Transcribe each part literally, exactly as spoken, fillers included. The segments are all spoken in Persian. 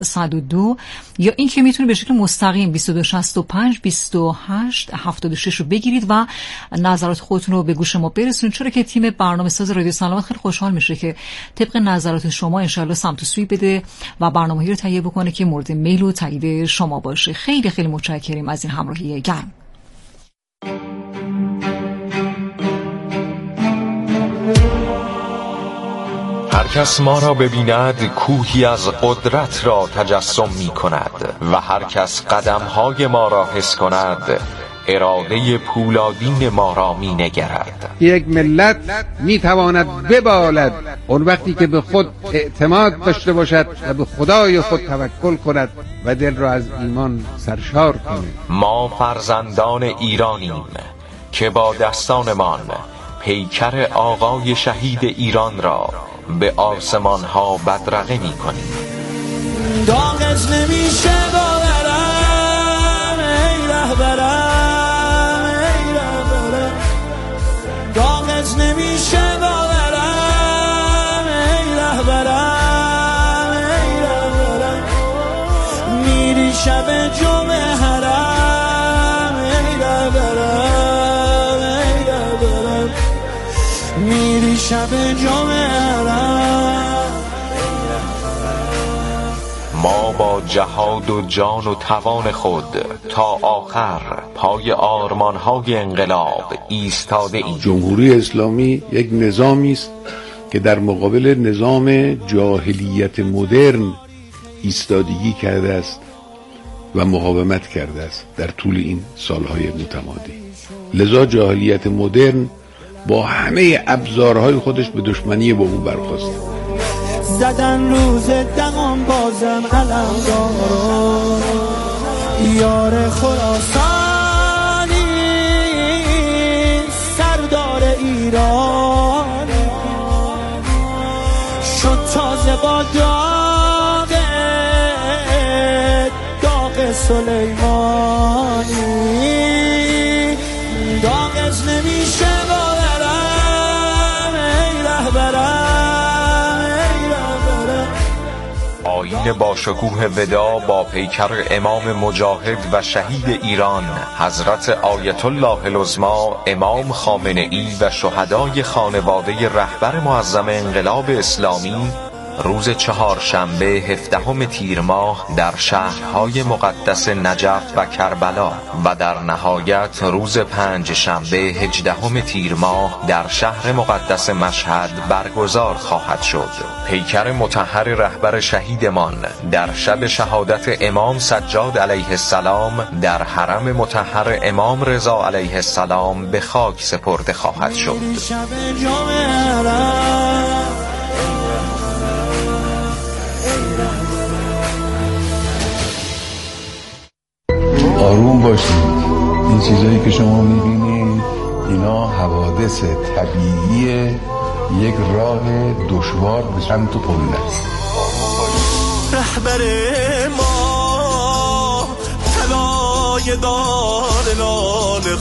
صد و دو یا این که میتونید به شکل مستقیم بیست و دو شصت و پنج بیست و هشت هفتاد و شش رو بگیرید و نظرات خودتون رو به گوش ما برسونید، چرا که تیم برنامه ساز رادیو سلامت خیلی خوشحال میشه که طبق نظرات شما انشالله سمت و سوی بده و برنامه‌ای رو تهیه بکنه که مورد میل و تایید شما باشه. خیلی خیلی متشکریم از این همراهی گرم. هر کس ما را ببیند کوهی از قدرت را تجسم می کند و هر کس قدمهای ما را حس کند اراده پولادین ما را می نگرد. یک ملت می تواند ببالد اون وقتی که به خود اعتماد داشته باشد و به خدای خود توکل کند و دل را از ایمان سرشار کند. ما فرزندان ایرانیم که با دستانمان پیکر آقای شهید ایران را به آسمان ها بدرقه می کنیم. داغش نمیشه باورم ای رهبرم ای رهبرم، داغش نمیشه باورم ای رهبرم ای رهبرم، میری شب جمعه حرم ای رهبرم ای رهبرم، میری شب جمعه حرم. ما با جهاد و جان و توان خود تا آخر پای آرمان‌های انقلاب ایستاده ایم. جمهوری اسلامی یک نظامی است که در مقابل نظام جاهلیت مدرن ایستادگی کرده است و مقاومت کرده است در طول این سالهای متمادی. لذا جاهلیت مدرن با همه ابزارهای خودش به دشمنی با اون برخاسته. زدن روز دقام بازم علم دارم یار خراسانی سردار ایرانی شد تازه با داغ داغ سلیمانی، داغش نمیشه باورم ای رهبرم. آیین با شکوه ودا با پیکر امام مجاهد و شهید ایران حضرت آیت الله العظمی امام خامنه ای و شهدای خانواده رهبر معظم انقلاب اسلامی روز چهارشنبه هفدهم تیر ماه در شهرهای مقدس نجف و کربلا و در نهایت روز پنج شنبه هجدهم تیر ماه در شهر مقدس مشهد برگزار خواهد شد. پیکر مطهر رهبر شهیدمان در شب شهادت امام سجاد علیه السلام در حرم مطهر امام رضا علیه السلام به خاک سپرده خواهد شد. آروم باشید. این چیزایی که شما میبینید اینا حوادث طبیعی یک راه دشوار به سمت قله است. رهبر ما طلای دار لاله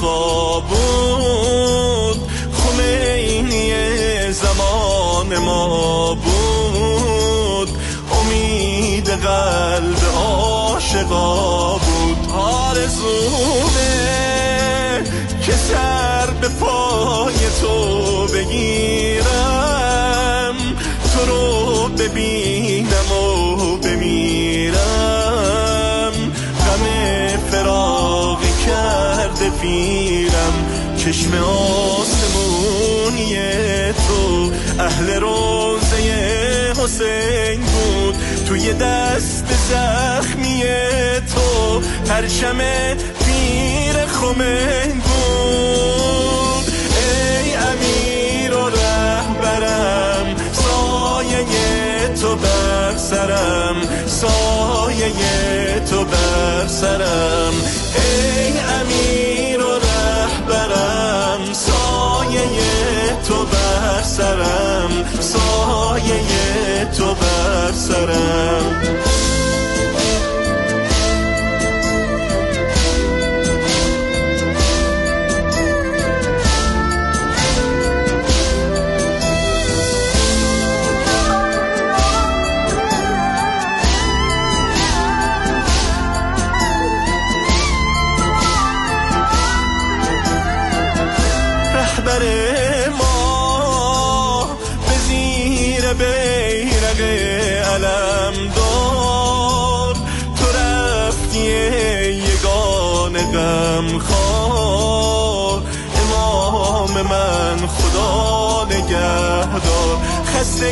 بود، خمینی زمان ما بود، امید قلب عاشقا بود. آرزومه که سر به پای تو بگیرم، تو رو ببینم و بمیرم، غم فراق کرده پیرم، چشم آسمونی تو اهل روزه حسین بود، توی دست زخمی تو پرچم پیر خمین بود. ای امیر و رهبرم سایه تو بر سرم، سایه تو بر سرم، ای امیر و رهبرم سایه تو بر سرم، سایه تو بر سرم. غمخوار. امام من خدا نگهدار. خسته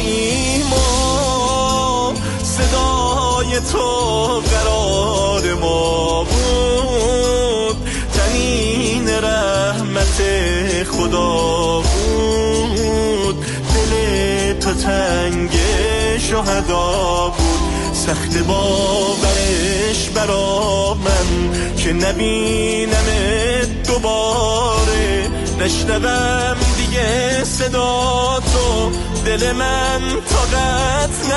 ایمان صدای تو قرار ما بود. تنین رحمت خدا بود. دل تو تنگ شهدا بود. سخت باورش برا من که نبینم دوباره. نشنوم دیگه صدا تو، دل من طاقت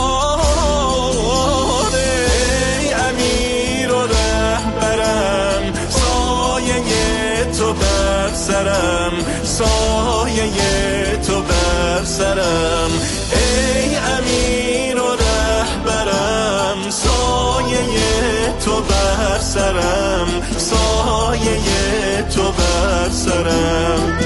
نداره. ای امیر و رهبرم، سایه تو بر سرم، سایه تو بر سرم. ای امیر و رهبرم، سایه تو بر سرم، سایه تو بر سرم.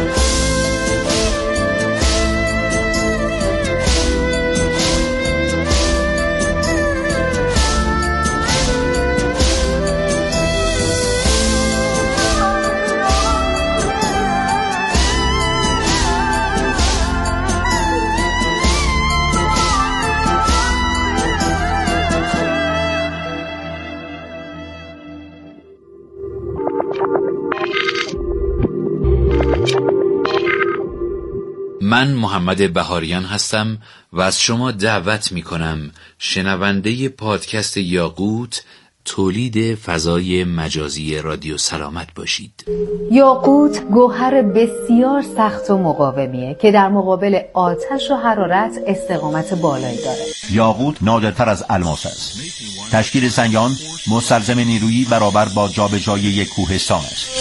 من محمد بهاریان هستم و از شما دعوت می کنم شنونده پادکست یاقوت، تولید فضای مجازی رادیو سلامت باشید. یاقوت گوهر بسیار سخت و مقاومیه که در مقابل آتش و حرارت استقامت بالایی داره. یاقوت نادرتر از الماس است. تشکیل سنگ آن مستلزم نیرویی برابر با جابجایی یک کوهستان است.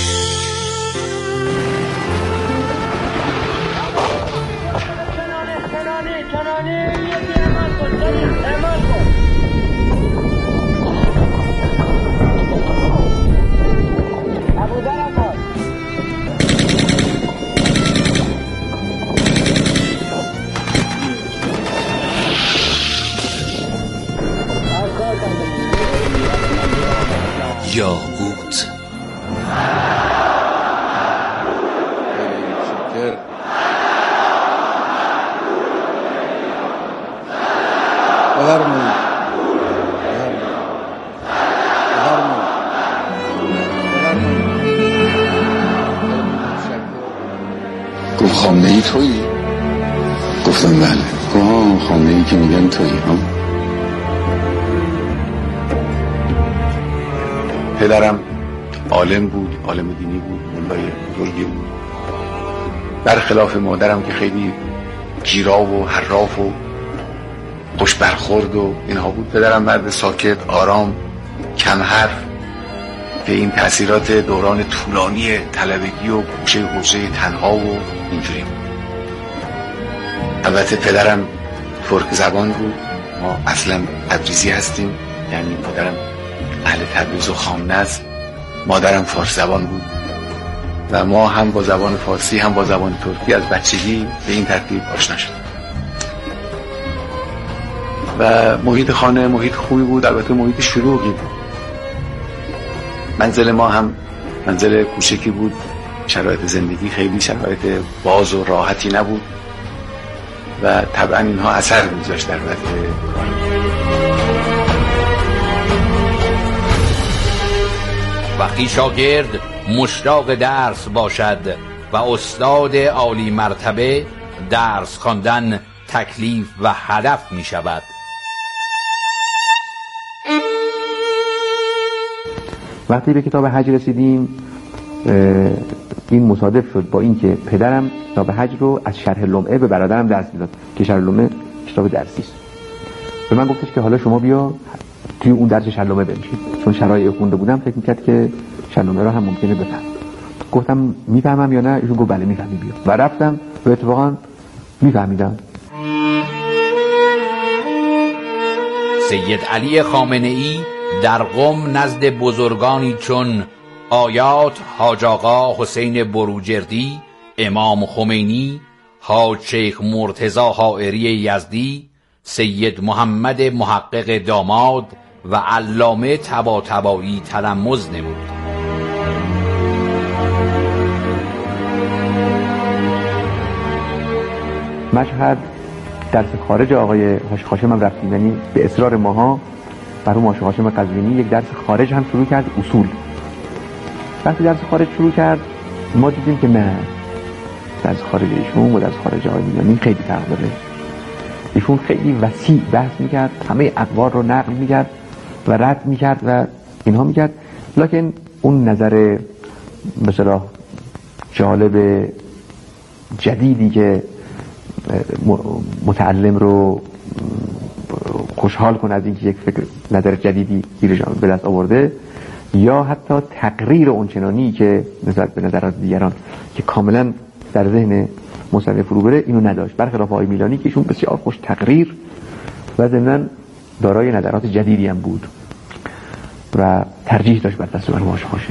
یاقوت. گفت خامنه ای تویی؟ گفتم بله. گفت خامنه ای که میگن تویی ها؟ پدرم عالم بود، عالم دینی بود، مولای بزرگی بود. برخلاف مادرم که خیلی گیرا و حراف و خوش برخورد و اینها بود، پدرم مرد ساکت، آرام، کم حرف که این تأثیرات دوران طولانی طلبگی و گوشه گوشه تنها و اینجوری بود. البته پدرم ترک زبان بود. ما اصلا تبریزی هستیم، یعنی پدرم اهل تبریز و خامنه است، مادرم فارس زبان بود و ما هم با زبان فارسی هم با زبان ترکی از بچگی به این ترتیب آشنا شدیم و محیط خانه محیط خوبی بود، البته محیط شلوغی بود. منزل ما هم منزل کوچکی بود، شرایط زندگی خیلی شرایط باز و راحتی نبود و طبعا اینها اثر می‌گذاشت در وضع وقتی شاگرد مشتاق درس باشد و استاد عالی مرتبه، درس خواندن تکلیف و هدف می شود. وقتی به کتاب حج رسیدیم این مصادف شد با این که پدرم کتاب حج رو از شرح لمعه به برادرم درس میداد که شرح لمعه کتاب درسی است. به من گفتش که حالا شما بیا توی اون درس شرح لمعه بنشین، چون شرایع خونده بودم فکر میکرد که شرح لمعه رو هم ممکنه بفهم. گفتم میفهمم یا نه؟ ایشون گفت بله میفهمی، بیا. و رفتم و اتفاقا میفهمیدم. سید علی خامنه ای در قم نزد بزرگانی چون آیات حاج آقا حسین بروجردی، امام خمینی، حاج شیخ مرتضی حائری یزدی، سید محمد محقق داماد و علامه طباطبایی تلمذ نمود. مشهد درس خارج آقای هاشم هم رفتیم، یعنی به اصرار ماها برای آقای هاشم قزوینی یک درس خارج هم شروع کرد، اصول. وقتی درس خارج شروع کرد ما دیدیم که نه، درس خارج ایشون و درس خارج آقای میلانی خیلی فرق داره. ایشون خیلی وسیع بحث میکرد، همه اقوال رو نقل میکرد و رد میکرد و اینها میکرد، لکن اون نظر مثلا جالب جدیدی که متعلم رو خوشحال کنه از اینکه یک فکر نظر جدیدی به دست آورده، یا حتی تقریر اونچنانی که نسبت به نظرات دیگران که کاملا در ذهن مصنف فرو بره اینو نداشت، برخلاف آقای میلانی که ایشون بسیار خوش تقریر و ضمناً دارای نظرات جدیدی هم بود و ترجیح داشت بر دست مرحوم هاشم.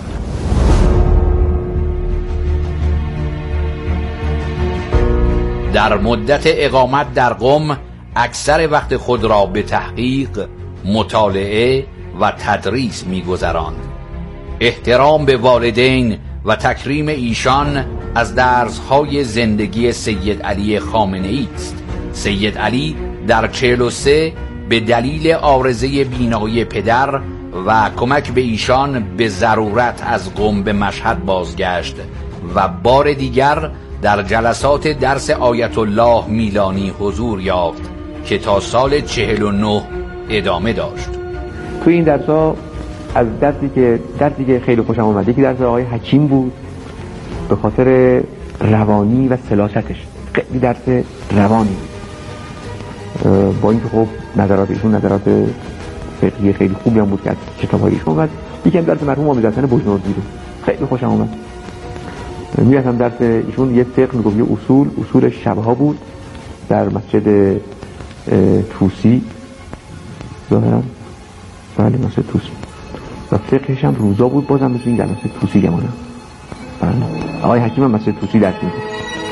در مدت اقامت در قم اکثر وقت خود را به تحقیق، مطالعه و تدریس می‌گذراند. احترام به والدین و تکریم ایشان از درس‌های زندگی سید علی خامنه‌ای است. سید علی در چهل و سه به دلیل عارضه بینایی پدر و کمک به ایشان به ضرورت از قم به مشهد بازگشت و بار دیگر در جلسات درس آیت الله میلانی حضور یافت که تا سال چهل و نه ادامه داشت. تو این درس‌ها از درسی که درسی که خیلی خوشم اومد یکی درس آقای حکیم بود، به خاطر روانی و سلاستش. خیلی درس روانی با اینکه خب نظرات ایشون نظرات فقهی خیلی خوبی هم بود که از کتاب‌های ایشون اومد. یکی هم درس مرحوم حامد حسن بجنوردی بود، خیلی خوشم اومد. میرفتم درس ایشون یه فقه میگفت یه اصول اصول شبها بود در مسجد توسی ظاهرا، بله مسجد توسی، و فقهش هم روزا بود، بازم مثل این در مسجد توسی گمانم. بله آقای حکیم هم مسجد توسی درس میگفت.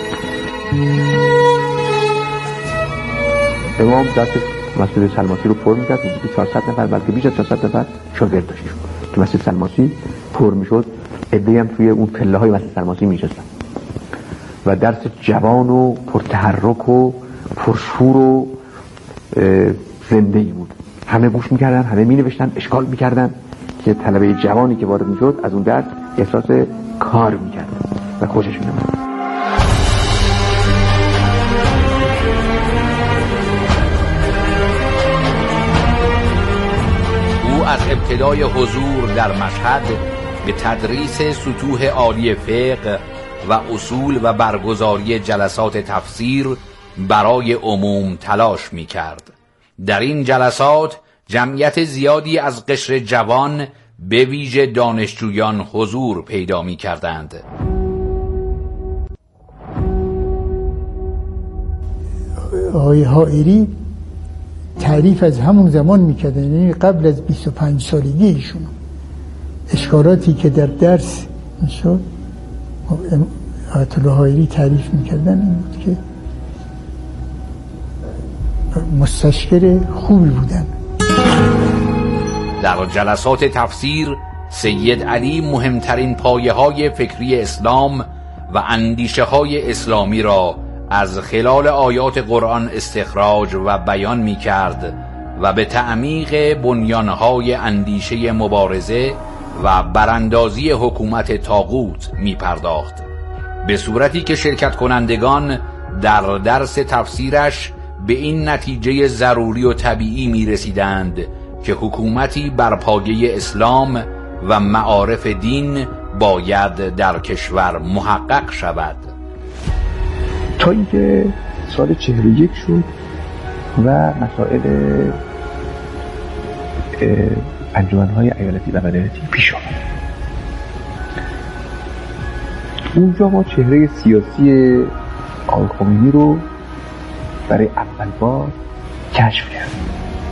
امام درس مسجد سلماسی رو پر میکرد، حدود چهارصد نفر بلکه بیش از چهارصد نفر شاگرد داشت تو مسجد سلماسی پر میشد. عده‌ای هم توی اون پله های مسجد سلماسی میشستن و درس جوان و پرتحرک و پرشور و زنده‌ای بود. همه گوش میکردن، همه مینوشتن، اشکال میکردن که طلبه جوانی که وارد میشد از اون درس احساس کار میکرد و خوشش میومد. او از ابتدای حضور در مشهد به تدریس سطوح عالی فقه و اصول و برگزاری جلسات تفسیر برای عموم تلاش می کرد. در این جلسات جمعیت زیادی از قشر جوان به ویژه دانشجویان حضور پیدا می کردند. آقای حائری تعریف از همون زمان می کردن، یعنی قبل از بیست و پنج سالگی ایشون اشکالاتی که در درس میشد آیت الله حائری تعریف میکردن این بود که مستشکر خوبی بودن. در جلسات تفسیر سید علی مهمترین پایه های فکری اسلام و اندیشه های اسلامی را از خلال آیات قرآن استخراج و بیان می کرد و به تعمیق بنیانهای اندیشه مبارزه و براندازی حکومت طاغوت می پرداخت، به صورتی که شرکت کنندگان در درس تفسیرش به این نتیجه ضروری و طبیعی می رسیدند که حکومتی بر پایه اسلام و معارف دین باید در کشور محقق شود. تا اینکه سال چهل و یک شد و مسائل انجمن‌های ایالتی و مدنیتی پیش آمد. اونجا ما چهره سیاسی آقای خمینی رو برای اول بار کشف کردیم.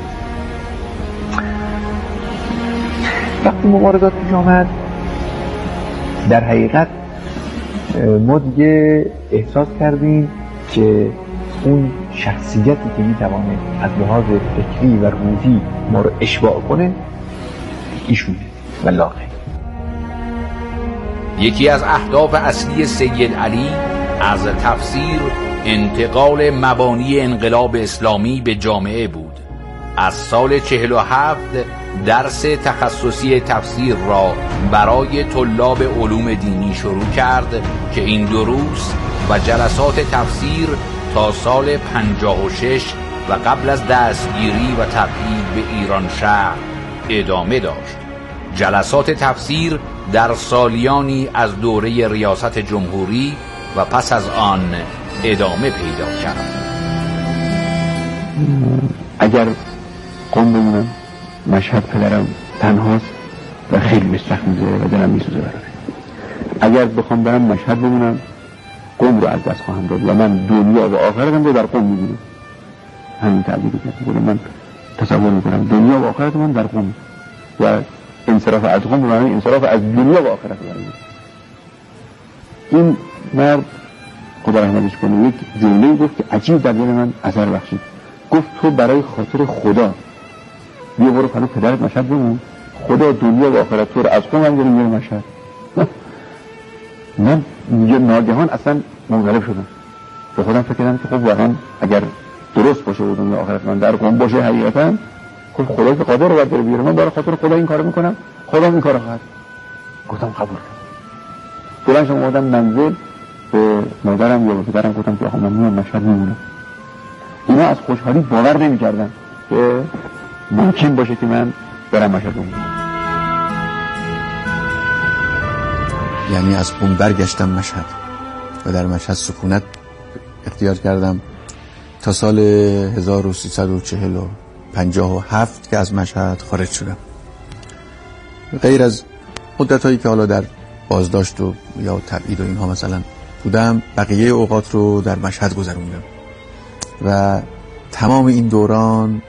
وقتی مبارزات پیش آمد در حقیقت ما دیگه احساس کردیم که اون شخصیتی که میتوانه از لحاظ فکری و روحی ما رو اشباع کنه ایشونه و لاغه. یکی از اهداف اصلی سید علی از تفسیر انتقال مبانی انقلاب اسلامی به جامعه بود. از سال چهل و هفت درس تخصصی تفسیر را برای طلاب علوم دینی شروع کرد که این دروس و جلسات تفسیر تا سال پنجاه و شش و قبل از دستگیری و تبعید به ایران شهر ادامه داشت. جلسات تفسیر در سالیانی از دوره ریاست جمهوری و پس از آن ادامه پیدا کرد. اگر قم بمونم مشهد پدرم تنهاست و خیلی بهش سخت می‌گذره و دلم میسوزه براش. اگر بخوام برم مشهد بمونم قم رو از دست خواهم داد و من دنیا و آخرتم رو در قم می‌بینم. همین تعبیر رو من تصور می‌کنم، دنیا و آخرت من در قم و انصراف از قم رو معنی انصراف از دنیا و آخرت رو. این مرد خدا رحمتش کنه یک جمله‌ای گفت که عجیب در دل من اثر بخشید. گفت تو برای خاطر خدا بیا برو پناه پدرت مشهد بمون، خدا دنیا و آخرت تو رو از قم هم گیره میره مشهد. من یه ناگهان اصلا منقلب شدم، به خودم فکر کردم که خب واقعا اگر درست باشه و دنیا آخرت من در قم باشه حقیقتا خب خدا که قادر رو باید بره بیاره، من برای خاطر خدا این کارو میکنم، خدا این کارو خواهد. گفتم قبول کردم. بلند شدم اومدم منزل، به مادرم یا به پدرم گفتم که آقا من میام مشهد میمونم. اینا از خوشحالی باور نمی‌کردن که ممکن باشه که من برم مشهد بمونم. یعنی از قم برگشتم مشهد و در مشهد سکونت اختیار کردم تا سال هزار و سیصد و چهل و پنجاه و هفت که از مشهد خارج شدم. غیر از مدت‌هایی که حالا در بازداشت و یا تبعید و اینها مثلا بودم، بقیه اوقات رو در مشهد گذروندم و تمام این دوران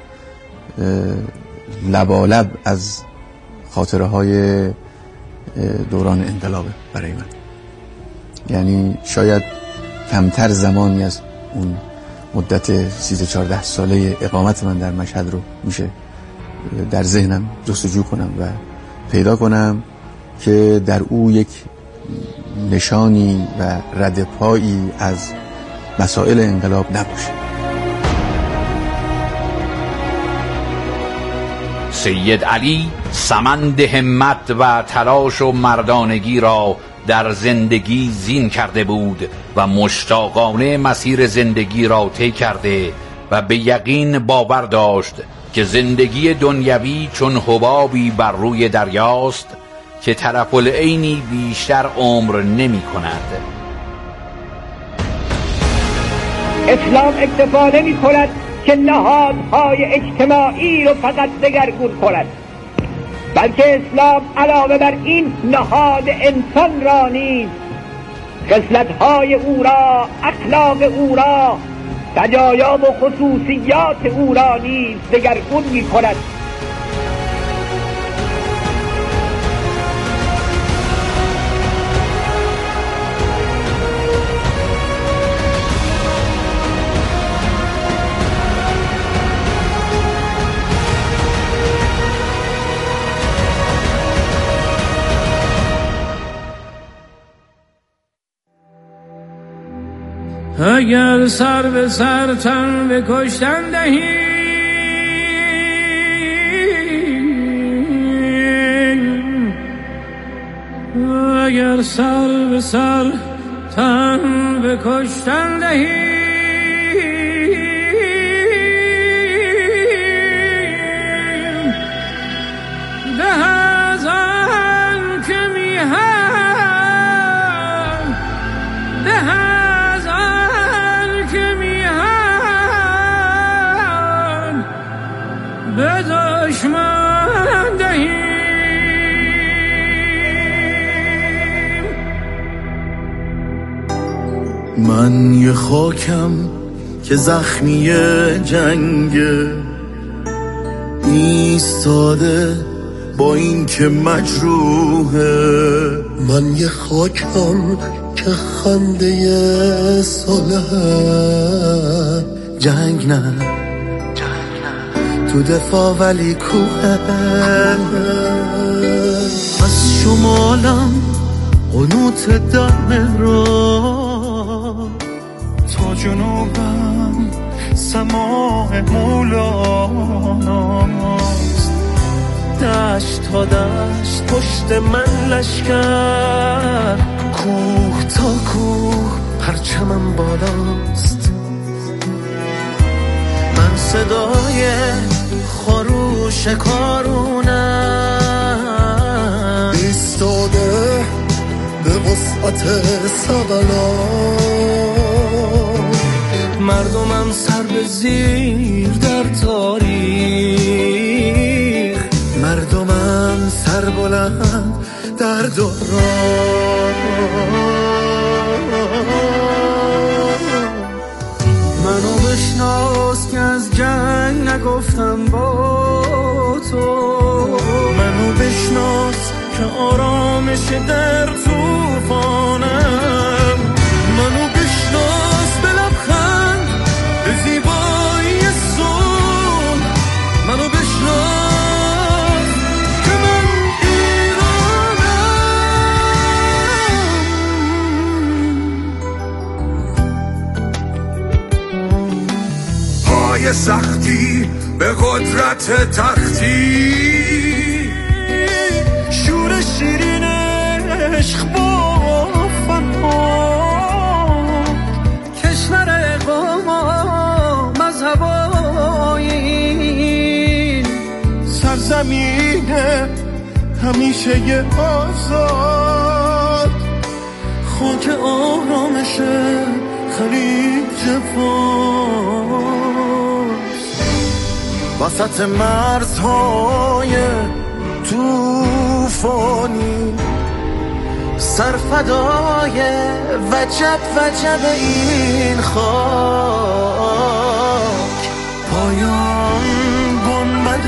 لبالب از خاطره های دوران انقلابه برای من. یعنی شاید کمتر زمانی از اون مدت سیزده چهارده ساله اقامت من در مشهد رو میشه در ذهنم جستجو کنم و پیدا کنم که در او یک نشانی و ردپایی از مسائل انقلاب نباشه. سید علی سمند همت و تلاش و مردانگی را در زندگی زین کرده بود و مشتاقانه مسیر زندگی را طی کرده و به یقین باور داشت که زندگی دنیوی چون حبابی بر روی دریاست که طرف العینی بیشتر عمر نمی کند. اسلام اکتفا نمی کند که نهادهای اجتماعی رو فقط دگرگون کند، بلکه اسلام علاوه بر این نهاد انسان را نیز خصلت‌های او را، اخلاق او را، سجایا و خصوصیات او را نیز دگرگون می کند. اگر سر به سر تن به کشتن دهی، اگر سر به سر تن به کشتن دهی، ده از آن که میهم، ده از آن که میهم به دشمن دهی. من یه خاکم که زخمی جنگ ایستاده با این که مجروحه، من یه خاکم که خنده صلح جنگ نه تو دفاع ولی کوه. از شمالم قنوت در مهران تا جنوبم سماع مولاناست. دشت تا دشت پشت من لشکر، کوه تا کوه پرچمم بالاست. من صدای خروش کارونم، ایستاده به وسعت سبلان. مردمم سر به زیر در تاریخ، مردمم سر بلند در دوران. منو بشناس که از جنگ نگفتم با تو، منو بشناس که آرامش در توفانم. منو بشناس به لبخند به زیبایی صلح، منو بشناس که من ایرانم. پای سختی به قدرت تختی، شور شیرین عشق با فنا، کشور اقامت مذهب آیین، سرزمین همیشه ی آزاد، خاک آرامش خلیج فارس. وسط مرزهای توفانی، سرفدای وجب وجب این خاک، پایان گنبد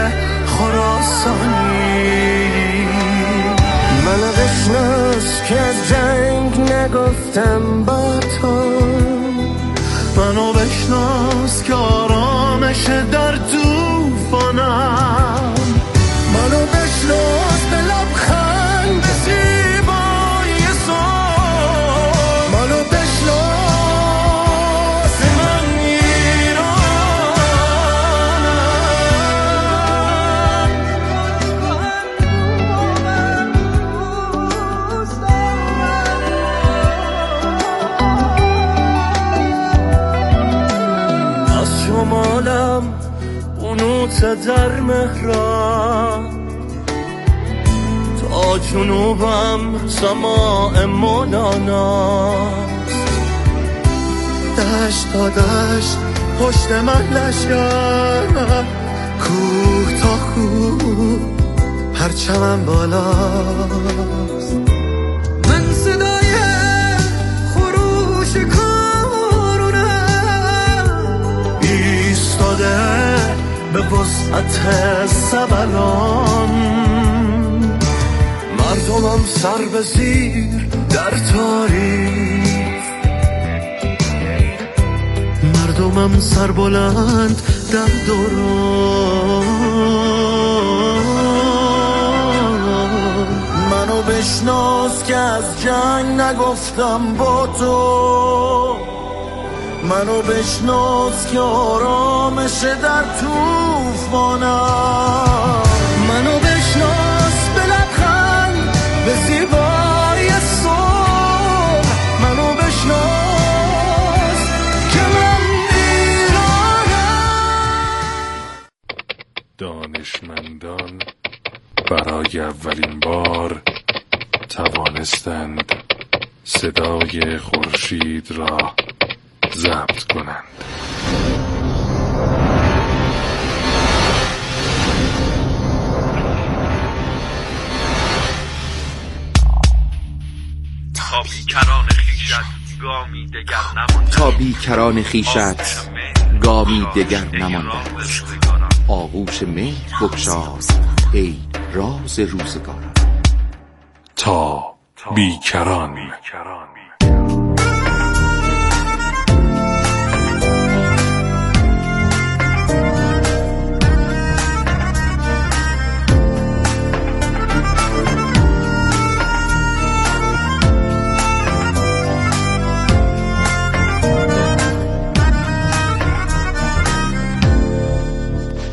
خراسانی. من بشناس که از جنگ نگفتم با تو، منو بشناس که آرامش در توفانم. منو بشناس به لبخند زیبایی صلح، منو بشناس من ایرانم. از شمالم اونوت در مهران، تا جنوبم سماع مولاناست. دشت تا دشت پشت من لشکر، کوه تا کوه پرچمم بالاست. من صدای خروش کارونم، ایستاده به وسعت سبلان. مردمم سر به زیر در تاریخ، مردمم سر بلند در دوران. منو بشناس که از جنگ نگفتم با تو، منو بشناس که آرامش در توفانم. منو بشناس به لبخند به زیبایی صلح، منو بشناس که من ایرانم. دانشمندان برای اولین بار توانستند صدای خورشید را ضبط کنند. تا بیکران خیشت گامی دگر نمانده، تا بیکران خیشت گامی دگر نمانده. آغوش مهر بگشای ای راز روزگاران. تا بیکران.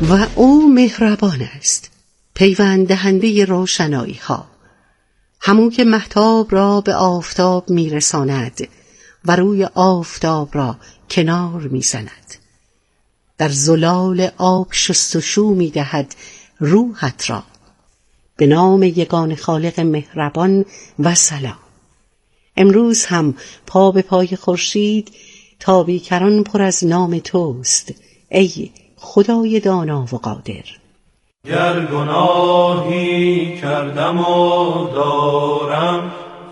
و او مهربان است، پیوند دهنده روشنایی ها، همون که مهتاب را به آفتاب میرساند و روی آفتاب را کنار میزند، در زلال آب شستشو میدهد روحت را. به نام یگان خالق مهربان و سلام. امروز هم پا به پای خورشید تا بیکران پر از نام توست ای خدای دانا و قادر. گر گناهی کردم و دارم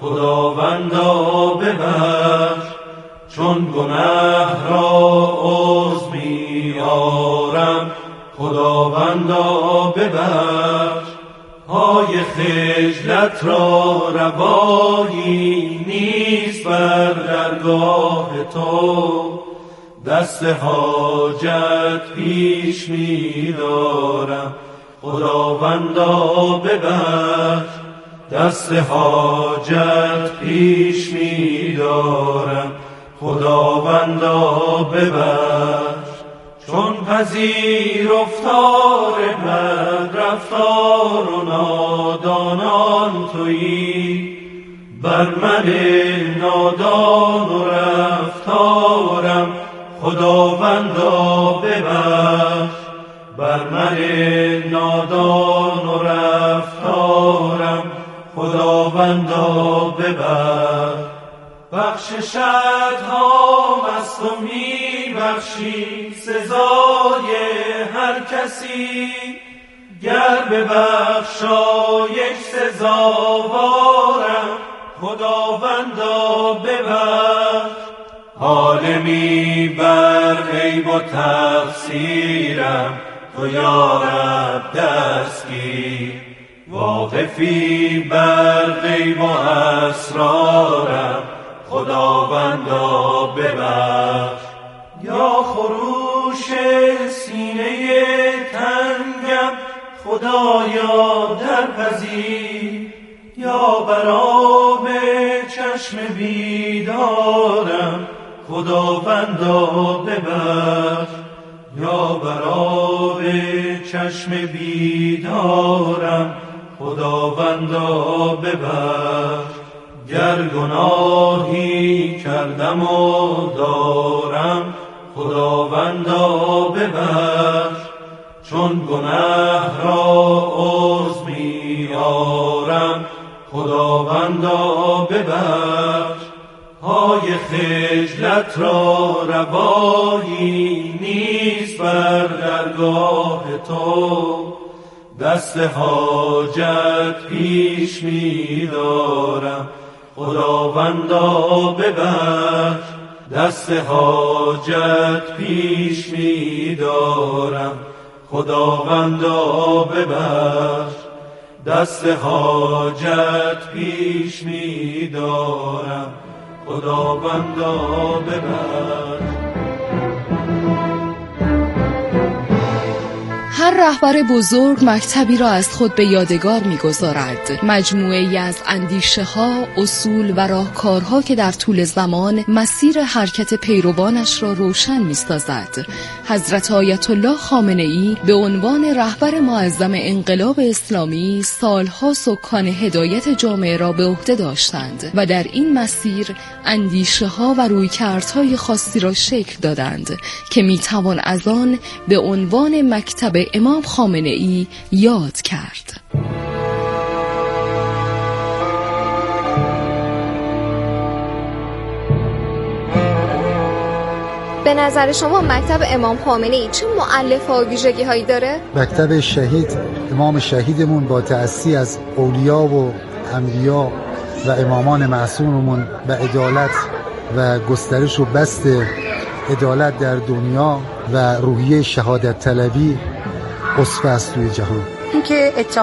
خداوندا ببخش، چون گناه را عذر می‌آرم خداوندا ببخش. پای خجلت را روایی نیست بر درگاه تو، دست حاجت پیش می دارم خداوندا ببخش. دست حاجت پیش می دارم خداوندا ببخش. چون پذیرفتار بد رفتار و نادانان تویی، بر من نادان و رفتارم خداوندا ببخش. بر من نادان و رفتارم خداوندا ببخش. بخششت ها است و می بخشی سزای هر کسی، گر به بخشایش سزاوارم خداوندا ببخش. عالمی بر عیب و تقصیرم تو یا رب دستگیر، واقفی بر غیب و اسرارم خداوندا ببخش. یا خروش سینه تنگم خدایا درپذیر، یا برآب چشم بیدارم خداوندا ببخش. یا برآب چشم بیدارم خداوندا ببخش. گر گناهی کردم و دارم خداوندا ببخش، چون گناه را عذر می‌آرم خداوندا ببخش. پای خجلت را روایی نیست بر درگاه تو، دست حاجت پیش می دارم خداوندا ببخش. دست حاجت پیش می دارم خداوندا ببخش. دست حاجت پیش می دارم خداوندا ببخش. هر رهبر بزرگ مکتبی را از خود به یادگار می‌گذارد، مجموعه‌ای از اندیشه‌ها، اصول و راهکارها که در طول زمان مسیر حرکت پیروانش را روشن می‌سازد. حضرت آیت الله خامنه‌ای به عنوان رهبر معظم انقلاب اسلامی سالها سکان هدایت جامعه را به عهده داشتند و در این مسیر اندیشه‌ها و رویکردهای خاصی را شکل دادند که می‌توان از آن به عنوان مکتب امام خامنه‌ای یاد کرد. به نظر شما مکتب امام خامنه‌ای چه مؤلفه‌ها و ویژگی‌هایی داره؟ مکتب شهید امام شهیدمون با تأسی از اولیا و انبیا و امامان معصوممون و عدالت و گسترش و بسط عدالت در دنیا و روحیه شهادت طلبی اصفه است توی جهان. اینکه